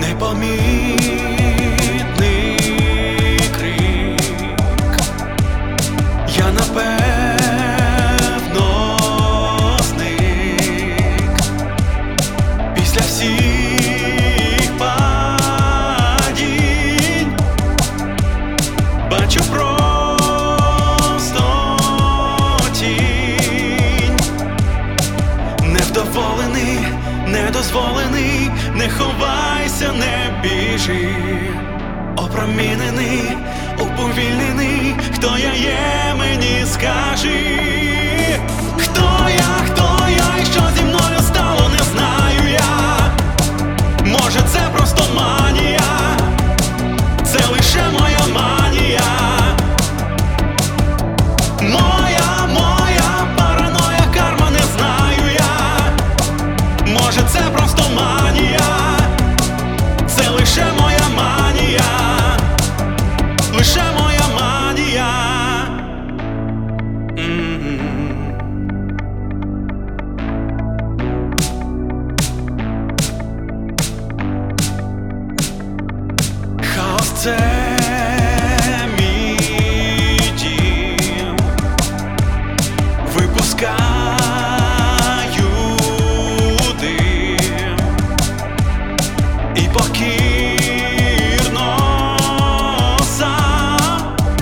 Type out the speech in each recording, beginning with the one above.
непомітний крик. Я напевно зник після всіх падінь. Бачу просто тінь. Невдоволений, недозволений, не ховайся, не біжи. Опромінений, уповільнений, хто я є, мені скажи. Хто я і що зі мною стало, не знаю я. Може це просто манія, це лише моя манія. Моя параноя, карма, не знаю я. Може це просто манія, це лише моя манія, лише моя манія. Хаос — це мій дім. Випускаю дим і покірно сам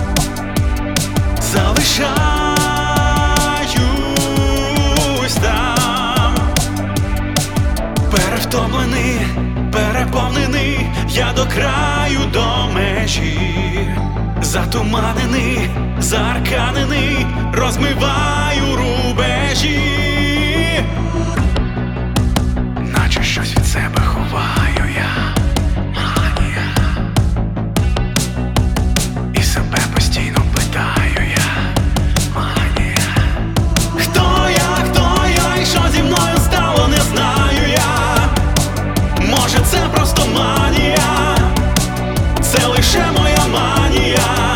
залишаюсь там. Перевтомлений, переповнений, я до краю, до межі. Затуманений, заарканений, розмиваю рубежі. Наче щось від себе ховаю я. Манія. І себе постійно питаю я. Манія. Хто я і що зі мною стало, не знаю я. Може це просто манія, це лише моя манія.